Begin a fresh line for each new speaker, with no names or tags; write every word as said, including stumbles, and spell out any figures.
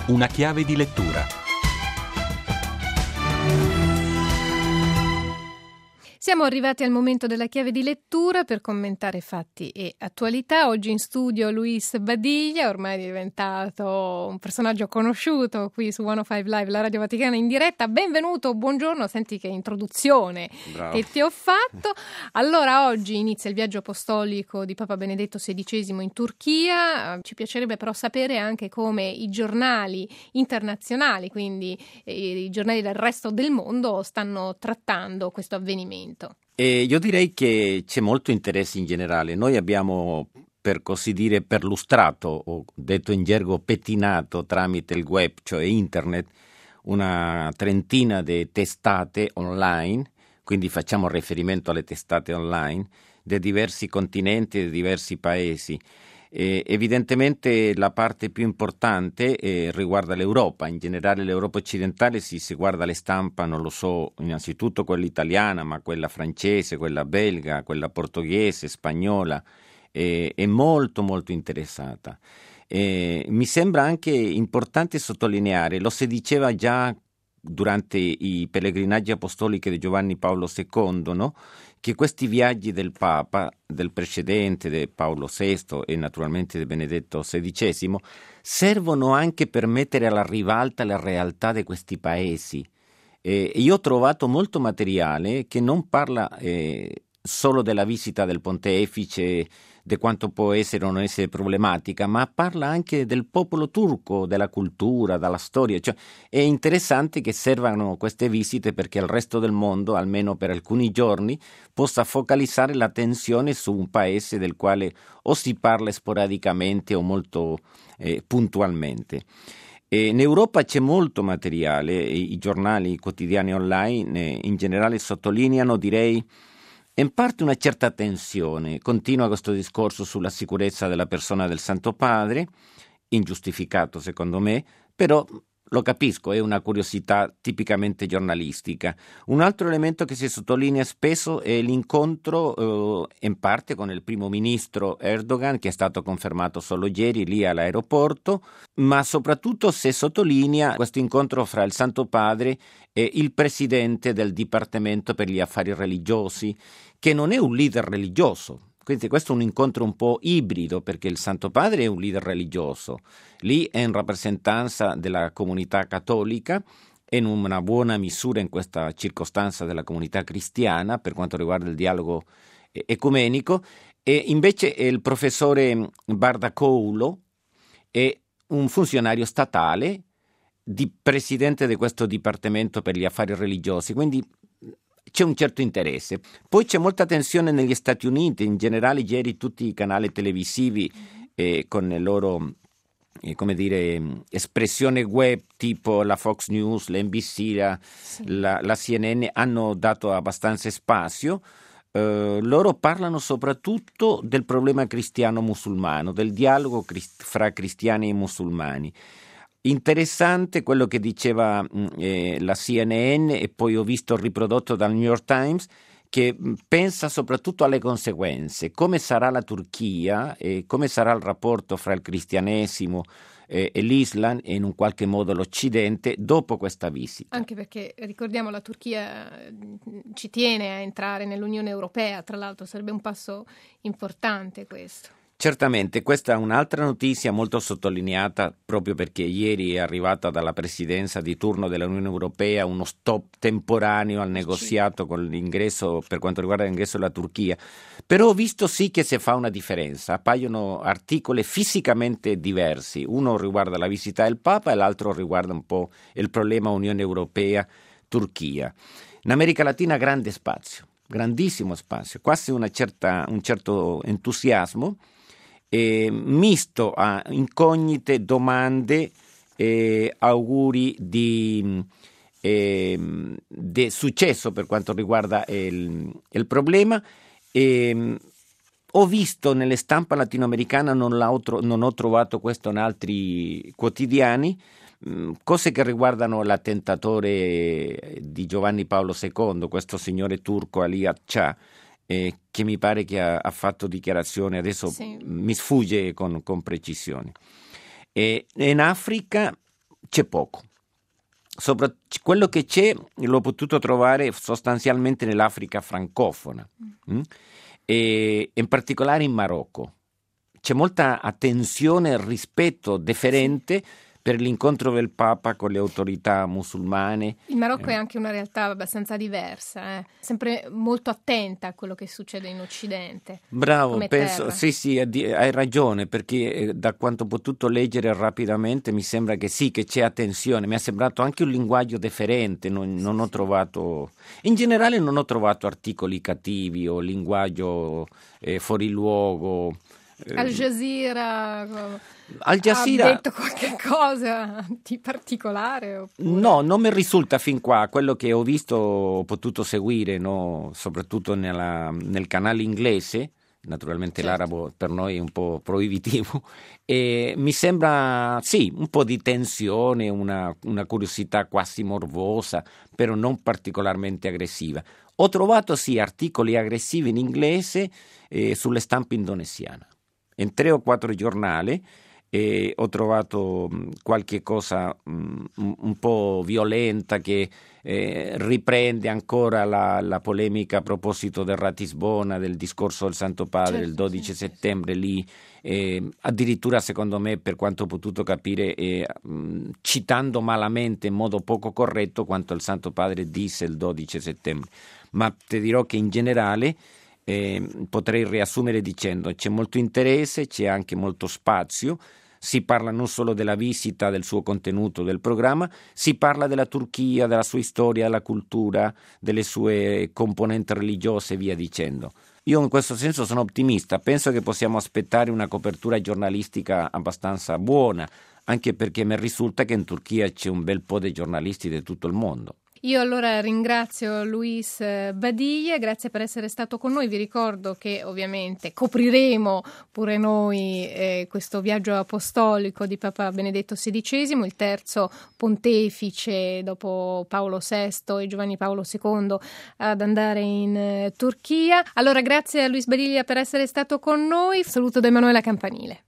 Una chiave di lettura.
Siamo arrivati al momento della chiave di lettura per commentare fatti e attualità. Oggi in studio Luis Badiglia, ormai diventato un personaggio conosciuto qui su centocinque Live, la Radio Vaticana in diretta. Benvenuto, buongiorno, senti che introduzione
Bravo.
che ti ho fatto. Allora, oggi inizia il viaggio apostolico di Papa Benedetto sedicesimo in Turchia. Ci piacerebbe però sapere anche come i giornali internazionali, quindi eh, i giornali del resto del mondo, stanno trattando questo avvenimento.
E io direi che c'è molto interesse in generale. Noi abbiamo, per così dire, perlustrato, o detto in gergo pettinato tramite il web, cioè internet, una trentina di testate online, quindi facciamo riferimento alle testate online, di diversi continenti e di diversi paesi. Eh, evidentemente la parte più importante eh, riguarda l'Europa, in generale l'Europa occidentale. Sì, si guarda le stampa, non lo so, innanzitutto quella italiana, ma quella francese, quella belga, quella portoghese, spagnola, eh, è molto molto interessata. Eh, mi sembra anche importante sottolineare, lo si diceva già durante i pellegrinaggi apostolici di Giovanni Paolo secondo, no? Che questi viaggi del Papa, del precedente, di Paolo sesto e naturalmente di Benedetto sedicesimo, servono anche per mettere alla ribalta la realtà di questi paesi. E io ho trovato molto materiale che non parla eh, solo della visita del pontefice, di quanto può essere o non essere problematica, ma parla anche del popolo turco, della cultura, della storia. Cioè, è interessante che servano queste visite perché il resto del mondo, almeno per alcuni giorni, possa focalizzare l'attenzione su un paese del quale o si parla sporadicamente o molto eh, puntualmente. E in Europa c'è molto materiale, i, i giornali, i quotidiani online eh, in generale sottolineano, direi, in parte una certa tensione. Continua questo discorso sulla sicurezza della persona del Santo Padre, ingiustificato secondo me, però lo capisco, è una curiosità tipicamente giornalistica. Un altro elemento che si sottolinea spesso è l'incontro eh, in parte con il primo ministro Erdogan, che è stato confermato solo ieri lì all'aeroporto, ma soprattutto si sottolinea questo incontro fra il Santo Padre e il presidente del Dipartimento per gli Affari Religiosi, che non è un leader religioso. Quindi questo è un incontro un po' ibrido, perché il Santo Padre è un leader religioso, lì è in rappresentanza della comunità cattolica e in una buona misura in questa circostanza della comunità cristiana per quanto riguarda il dialogo ecumenico, e invece il professore Bardakoglu è un funzionario statale, di presidente di questo Dipartimento per gli Affari Religiosi, quindi c'è un certo interesse. Poi c'è molta tensione negli Stati Uniti, in generale ieri tutti i canali televisivi eh, con le loro eh, come dire, espressione web tipo la Fox News, l'N B C, la, sì. la, la C N N hanno dato abbastanza spazio. Uh, loro parlano soprattutto del problema cristiano-musulmano, del dialogo crist- fra cristiani e musulmani. Interessante quello che diceva eh, la C N N, e poi ho visto riprodotto dal New York Times, che pensa soprattutto alle conseguenze, come sarà la Turchia e come sarà il rapporto fra il cristianesimo eh, e l'Islam e in un qualche modo l'Occidente dopo questa visita.
Anche perché, ricordiamo, la Turchia ci tiene a entrare nell'Unione Europea, tra l'altro sarebbe un passo importante questo.
Certamente, questa è un'altra notizia molto sottolineata proprio perché ieri è arrivata dalla presidenza di turno dell'Unione Europea uno stop temporaneo al negoziato con l'ingresso, per quanto riguarda l'ingresso della Turchia. Però ho visto sì che si fa una differenza, appaiono articoli fisicamente diversi, uno riguarda la visita del Papa e l'altro riguarda un po' il problema Unione Europea-Turchia. In America Latina grande spazio, grandissimo spazio, quasi una certa, un certo entusiasmo, Eh, misto a incognite, domande, eh, auguri di, eh, di successo per quanto riguarda il, il problema. Eh, ho visto nelle stampa latinoamericana, non, l'ho, non ho trovato questo in altri quotidiani, mh, cose che riguardano l'attentatore di Giovanni Paolo secondo, questo signore turco Ali Atça, Eh, che mi pare che ha, ha fatto dichiarazioni, adesso
sì.
mi sfugge con, con precisione. E in Africa c'è poco. Sopra, quello che c'è l'ho potuto trovare sostanzialmente nell'Africa francofona, mm. e in particolare in Marocco. C'è molta attenzione e rispetto deferente sì. per l'incontro del Papa con le autorità musulmane.
Il Marocco eh. è anche una realtà abbastanza diversa, eh? sempre molto attenta a quello che succede in Occidente.
Bravo, penso, sì, sì, hai ragione, perché da quanto ho potuto leggere rapidamente mi sembra che sì, che c'è attenzione. Mi è sembrato anche un linguaggio deferente, non, sì, non ho sì. trovato, in generale non ho trovato articoli cattivi o linguaggio eh, fuori luogo.
Al Jazeera,
Al Jazeera
ha detto qualche cosa di particolare? Oppure?
No, non mi risulta fin qua. Quello che ho visto, ho potuto seguire, no? Soprattutto nella, nel canale inglese, naturalmente certo. l'arabo per noi è un po' proibitivo, e mi sembra sì, un po' di tensione, una, una curiosità quasi morbosa, però non particolarmente aggressiva. Ho trovato sì articoli aggressivi in inglese eh, sulle stampe indonesiane. In tre o quattro giornali e ho trovato mh, qualche cosa mh, un po' violenta che eh, riprende ancora la, la polemica a proposito del Ratisbona, del discorso del Santo Padre, certo, il dodici sì, settembre sì. lì, eh, addirittura secondo me, per quanto ho potuto capire, eh, mh, citando malamente in modo poco corretto quanto il Santo Padre disse il dodici settembre. Ma ti dirò che in generale Eh, potrei riassumere dicendo c'è molto interesse, c'è anche molto spazio, si parla non solo della visita, del suo contenuto, del programma, si parla della Turchia, della sua storia, della cultura, delle sue componenti religiose e via dicendo. Io in questo senso sono ottimista, penso che possiamo aspettare una copertura giornalistica abbastanza buona, anche perché mi risulta che in Turchia c'è un bel po' di giornalisti di tutto il mondo.
Io allora ringrazio Luis Badiglia, grazie per essere stato con noi. Vi ricordo che ovviamente copriremo pure noi eh, questo viaggio apostolico di Papa Benedetto sedicesimo, il terzo pontefice dopo Paolo sesto e Giovanni Paolo secondo ad andare in eh, Turchia. Allora grazie a Luis Badiglia per essere stato con noi. Saluto da Emanuela Campanile.